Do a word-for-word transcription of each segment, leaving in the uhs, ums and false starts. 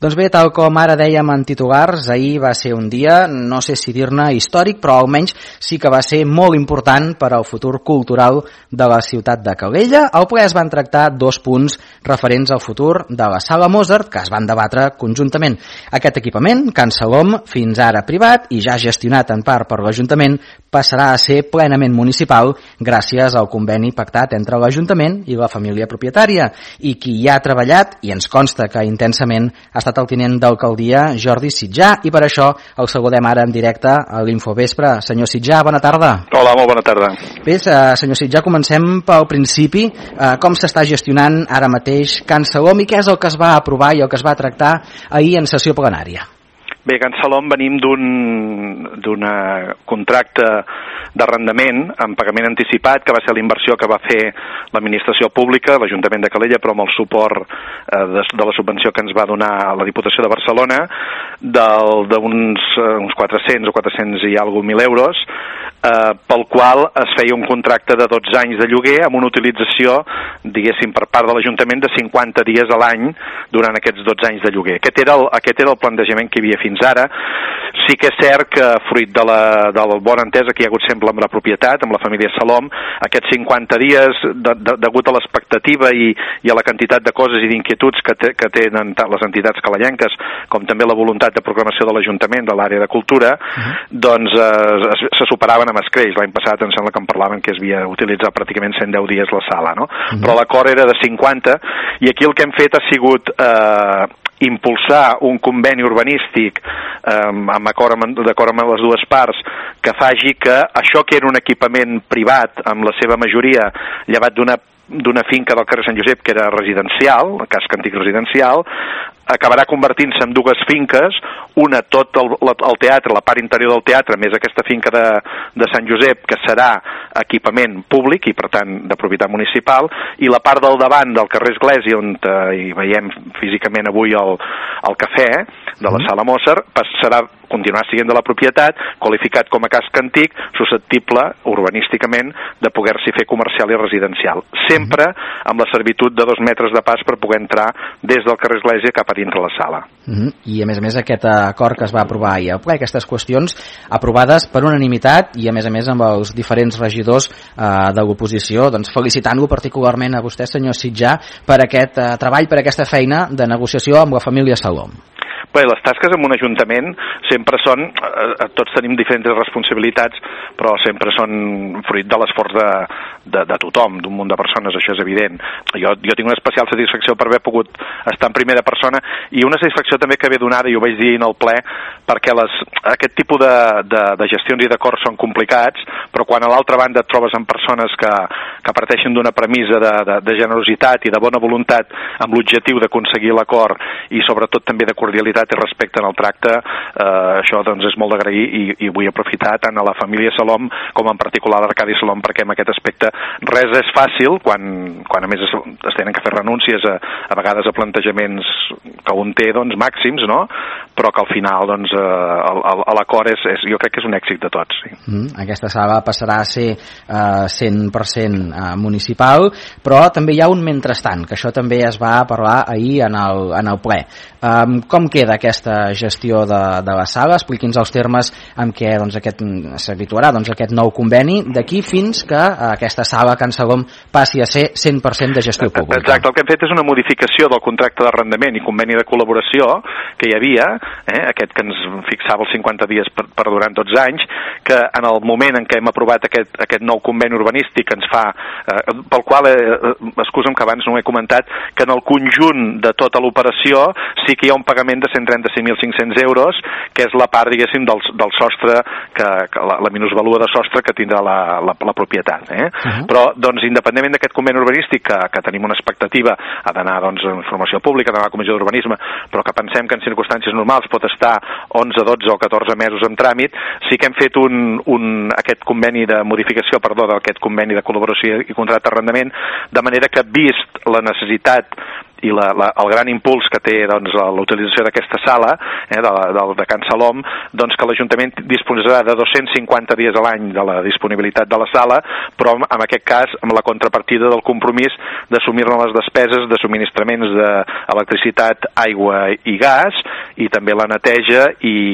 Doncs bé, tal com ara dèiem en titulars, ahir va ser un dia, no sé si dir-ne històric, però almenys sí que va ser molt important per al futur cultural de la ciutat de Calella. Al ple es van tractar dos punts referents al futur de la Sala Mozart, que es van debatre conjuntament. Aquest equipament, Can Salom, fins ara privat i ja gestionat en part per l'Ajuntament, passarà a ser plenament municipal gràcies al conveni pactat entre l'Ajuntament i la família propietària. I qui hi ha treballat, i ens consta que intensament, ha estat el tinent d'alcaldia Jordi Sitjà, i per això el saludem ara en directe a l'Infovespre. Senyor Sitjà, bona tarda. Hola, molt bona tarda. Bé, senyor Sitjà, comencem pel principi. Com s'està gestionant ara mateix Can Salom i què és el que es va aprovar i el que es va tractar ahir en sessió plenària? Bé, Can Salom venim d'un contracte d'arrendament amb pagament anticipat, que va ser la inversió que va fer l'administració pública, l'Ajuntament de Calella, però amb el suport eh, de, de la subvenció que ens va donar la Diputació de Barcelona, d'uns uns quatre-cents o quatre-cents i alguna mil euros, eh, pel qual es feia un contracte de dotze anys de lloguer amb una utilització, diguéssim, per part de l'Ajuntament de cinquanta dies a l'any durant aquests dotze anys de lloguer. Aquest era el, aquest era el plantejament que hi havia fins ara. Sí que és cert que, fruit de la, de la bona entesa que hi ha hagut sempre amb la propietat, amb la família Salom, aquests cinquanta dies, de, de, degut a l'expectativa i, i a la quantitat de coses i d'inquietuds que, te, que tenen tant les entitats calellenques com també la voluntat de programació de l'Ajuntament de l'àrea de cultura, uh-huh. doncs eh, se superaven amb escreix. L'any passat em sembla que en parlaven que es havia utilitzat pràcticament cent deu dies la sala, no? Uh-huh. Però l'acord era de cinquanta, i aquí el que hem fet ha sigut eh, impulsar un conveni urbanístic eh, amb acord amb, d'acord amb les dues parts, que faci que això que era un equipament privat, amb la seva majoria, llevat d'una d'una finca del carrer Sant Josep que era residencial, el casc antic residencial, acabarà convertint-se en dues finques, una tot el, el teatre, la part interior del teatre, més aquesta finca de, de Sant Josep, que serà equipament públic i per tant de propietat municipal, i la part del davant del carrer Església, on eh, hi veiem físicament avui el, el cafè de la Sala Mozart, serà continuar sent de la propietat, qualificat com a casc antic, susceptible urbanísticament de poder-s'hi fer comercial i residencial. Sempre amb la servitud de dos metres de pas per poder entrar des del carrer Església cap a dintre la sala. Uh-huh. I a més a més aquest acord que es va aprovar ahir al ple, aquestes qüestions aprovades per unanimitat i a més a més amb els diferents regidors eh, de l'oposició, doncs felicitant-lo particularment a vostè, senyor Sitjà, per aquest eh, treball, per aquesta feina de negociació amb la família Salom. Bé, les tasques en un ajuntament sempre són, eh, tots tenim diferents responsabilitats, però sempre són fruit de l'esforç de, de, de tothom, d'un munt de persones, això és evident. Jo, jo tinc una especial satisfacció per haver pogut estar en primera persona i una satisfacció també que ve donada, i ho vaig dir en el ple, perquè les, aquest tipus de, de, de gestions i d'acords són complicats, però quan a l'altra banda et trobes amb persones que, que parteixen d'una premissa de, de, de generositat i de bona voluntat amb l'objectiu d'aconseguir l'acord i sobretot també de cordialitat i respecte en el tracte, eh, això doncs és molt d'agrair i, i vull aprofitar tant a la família Salom com en particular a l'Arcadi Salom, perquè en aquest aspecte res és fàcil quan, quan a més es, es tenen que fer renúncies a, a vegades a plantejaments que un té doncs màxims, no? Però que al final doncs eh, l'acord és, és, jo crec que és un èxit de tots. Sí. Mm, aquesta sala passarà a ser eh, cent per cent municipal, però també hi ha un mentrestant, que això també es va parlar ahir en el, en el ple. Um, com queda aquesta gestió de, de la sala? Expliqui'ns els termes en què doncs, aquest s'habituarà doncs, aquest nou conveni d'aquí fins que uh, aquesta sala Can Salom passi a ser cent per cent de gestió pública. Exacte, el que hem fet és una modificació del contracte d'arrendament i conveni de col·laboració que hi havia, eh, aquest que ens fixava els cinquanta dies per, per durant dotze anys, que en el moment en què hem aprovat aquest, aquest nou conveni urbanístic ens fa, eh, pel qual, eh, excusa'm que abans no ho he comentat, que en el conjunt de tota l'operació sí que hi ha un pagament de cent trenta-cinc mil cinc-cents euros, que és la part, diguéssim, del, del sostre, que, que la, la minusvalua de sostre que tindrà la, la, la propietat. Eh? Uh-huh. Però, doncs, independentment d'aquest conveni urbanístic, que, que tenim una expectativa a d'anar, doncs, en informació pública, d'anar a la Comissió d'Urbanisme, però que pensem que en circumstàncies normals pot estar onze, dotze o catorze mesos en tràmit, sí que hem fet un, un, aquest conveni de modificació, perdó, d'aquest conveni de col·laboració i contracte d'arrendament, de manera que, vist la necessitat i la, la, el gran impuls que té doncs, la utilització d'aquesta sala eh, de, de, de Can Salom, doncs que l'Ajuntament disposarà de dos-cents cinquanta dies a l'any de la disponibilitat de la sala, però en aquest cas amb la contrapartida del compromís d'assumir-ne les despeses de subministraments d'electricitat, aigua i gas, i també la neteja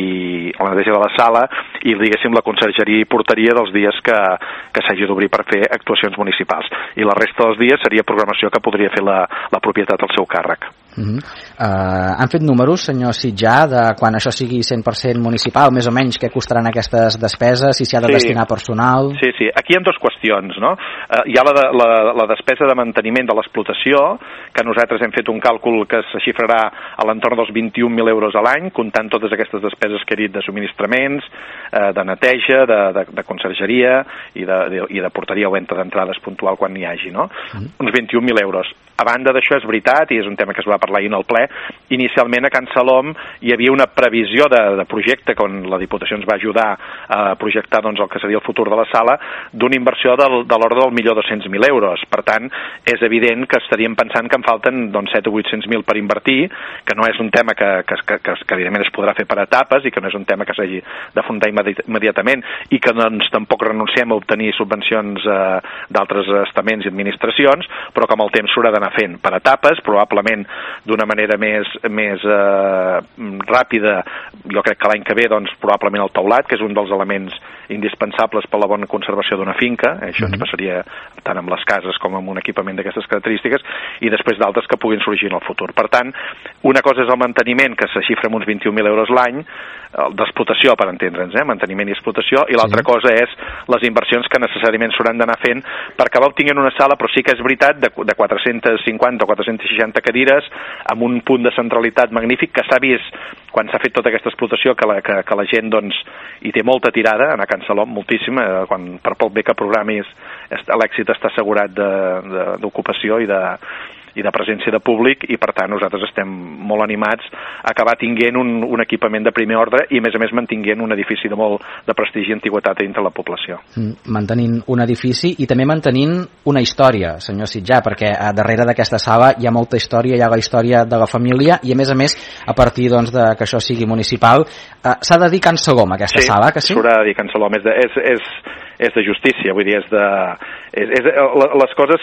i la neteja de la sala i diguéssim la consergeria i porteria dels dies que, que s'hagi d'obrir per fer actuacions municipals. I la resta dels dies seria programació que podria fer la, la propietat al seu càrrec. Uh-huh. Uh, han fet números, senyor Sitjar, de quan això sigui cent per cent municipal, més o menys què costaran aquestes despeses, si s'hi ha de sí. destinar personal? Sí, sí. Aquí hi ha dues qüestions, no? Uh, hi ha la, de, la, la despesa de manteniment de l'explotació, que nosaltres hem fet un càlcul que se xifrarà a l'entorn dels vint-i-un mil euros a l'any, comptant totes aquestes despeses que he dit de subministraments, uh, de neteja, de, de, de consergeria i de, de, i de porteria o venda d'entrades puntual quan n'hi hagi, no? Uh-huh. Uns vint-i-un mil euros. A banda d'això, és veritat, i és un tema que es va parlar ahir en el ple, inicialment a Can Salom hi havia una previsió de, de projecte, quan la Diputació ens va ajudar a projectar doncs, el que seria el futur de la sala, d'una inversió del, de l'ordre del milió dos-cents mil euros. Per tant, és evident que estaríem pensant que en falten doncs, set o vuit-cents mil per invertir, que no és un tema que, que, que, que, que evidentment es podrà fer per etapes i que no és un tema que s'hagi d'afrontar immediatament i que doncs, tampoc renunciem a obtenir subvencions eh, d'altres estaments i administracions, però que amb el temps s'haurà d'anar fent per etapes, probablement d'una manera més, més eh, ràpida. Jo crec que l'any que ve doncs, probablement el teulat, que és un dels elements indispensables per la bona conservació d'una finca, això mm-hmm. ens passaria tant amb les cases com amb un equipament d'aquestes característiques, i després d'altres que puguin sorgir en el futur. Per tant, una cosa és el manteniment, que se xifra en uns vint-i-un mil euros l'any, d'explotació, per entendre'ns, eh? manteniment i explotació, i l'altra sí. cosa és les inversions que necessàriament s'hauran d'anar fent per acabar obtinguent una sala, però sí que és veritat, de, de quatre-cents cinquanta o quatre-cents seixanta cadires, amb un punt de centralitat magnífic que s'ha vist quan s'ha fet tota aquesta explotació, que la, que, que la gent doncs, hi té molta tirada, a Can Salom, moltíssima, quan per poc bé que programis l'èxit està assegurat d'ocupació i de i de presència de públic, i per tant nosaltres estem molt animats a acabar tinguent un, un equipament de primer ordre i a més a més mantinguent un edifici de molt de prestigi i antiguitat dintre la població. Mantenint un edifici i també mantenint una història, senyor Sitjar, perquè a darrere d'aquesta sala hi ha molta història, hi ha la història de la família i a més a més, a partir doncs, de que això sigui municipal, eh, s'ha de dir Can Salom aquesta sí, sala, que sí? Sí, s'haurà de dir Can Salom, és de, és, és, és de justícia, vull dir, és de, és, és, les coses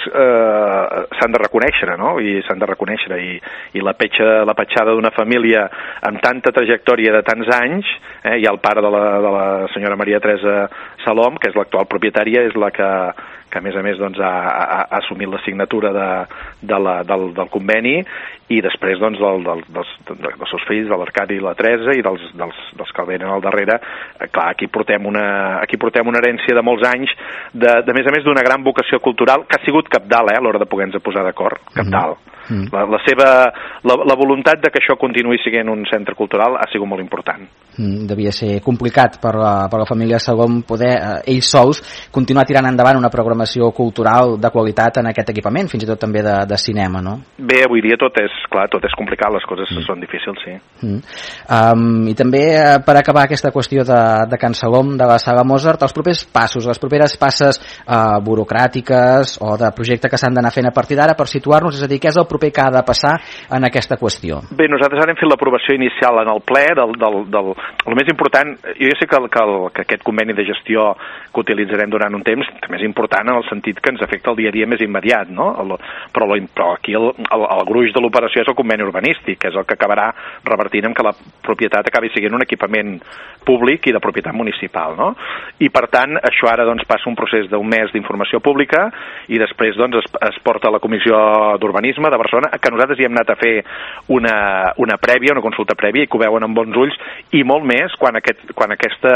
eh, s'han de reconèixer, no? I s'han de reconèixer, i, i la petja, la petjada d'una família amb tanta trajectòria de tants anys, eh, i el pare de la, de la senyora Maria Teresa Salom, que és l'actual propietària, és la que, que a més a més doncs, ha, ha, ha assumit la signatura de, de la, del, del conveni, i després doncs, del, del, dels, dels seus fills, de l'Arcadi i la Teresa, i dels, dels, dels que el venen al darrere. Eh, clar, aquí portem, una, aquí portem una herència de molts anys, de, de més a més d'una gran vocació cultural, que ha sigut cabdal eh, a l'hora de poder-nos posar d'acord, cabdal. Mm-hmm. Mm. La, la seva la, la voluntat de que això continuï sent un centre cultural ha sigut molt important. Mm, devia ser complicat per la, per la família Salom poder eh, ells sols continuar tirant endavant una programació cultural de qualitat en aquest equipament, fins i tot també de, de cinema, no? Bé, avui dia tot és, clar, tot és complicat, les coses mm. són difícils, sí. Mm. Um, I també eh, per acabar aquesta qüestió de, de Can Salom, de la Sala Mozart, els propers passos, les properes passes eh, burocràtiques o de projecte que s'han d'anar fent a partir d'ara per situar-nos, és a dir, què és el proper que ha de passar en aquesta qüestió? Bé, nosaltres ara hem fet l'aprovació inicial en el ple del, del, del... El més important, jo sé que, el, que, el, que aquest conveni de gestió que utilitzarem durant un temps també és important en el sentit que ens afecta el dia a dia més immediat, no? El, però, lo, però aquí el, el, el gruix de l'operació és el conveni urbanístic, que és el que acabarà revertint en que la propietat acabi sent un equipament públic i de propietat municipal, no? I per tant, això ara doncs, passa un procés d'un mes d'informació pública i després doncs, es, es porta a la Comissió d'Urbanisme de Barcelona, que nosaltres hi hem anat a fer una, una prèvia, una consulta prèvia, i que ho veuen amb bons ulls, i molt més quan, aquest, quan aquesta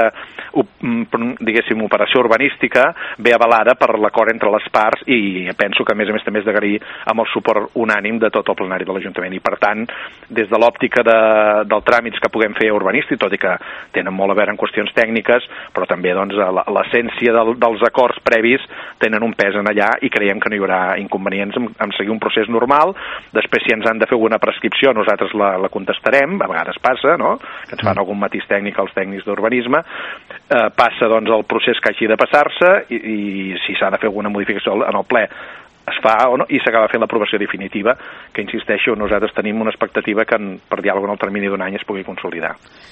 diguéssim, operació urbanística ve avalada per l'acord entre les parts, i penso que a més a més també és d'agrair amb el suport unànim de tot el plenari de l'Ajuntament. I per tant, des de l'òptica de, del tràmits que puguem fer urbanístic, tot i que tenen molt a veure en qüestions tècniques, però també doncs, l'essència del, dels acords previs tenen un pes en allà, i creiem que no hi haurà inconvenients en, en seguir un procés normal. Després, si ens han de fer alguna prescripció, nosaltres la, la contestarem, a vegades passa, no?, que ens fan algun matís tècnic als tècnics d'urbanisme, eh, passa doncs el procés que hagi de passar-se, i, i si s'ha de fer alguna modificació en el ple, es fa o no, i s'acaba fent l'aprovació definitiva, que insisteixo, nosaltres tenim una expectativa que en, per diàleg en el termini d'un any es pugui consolidar.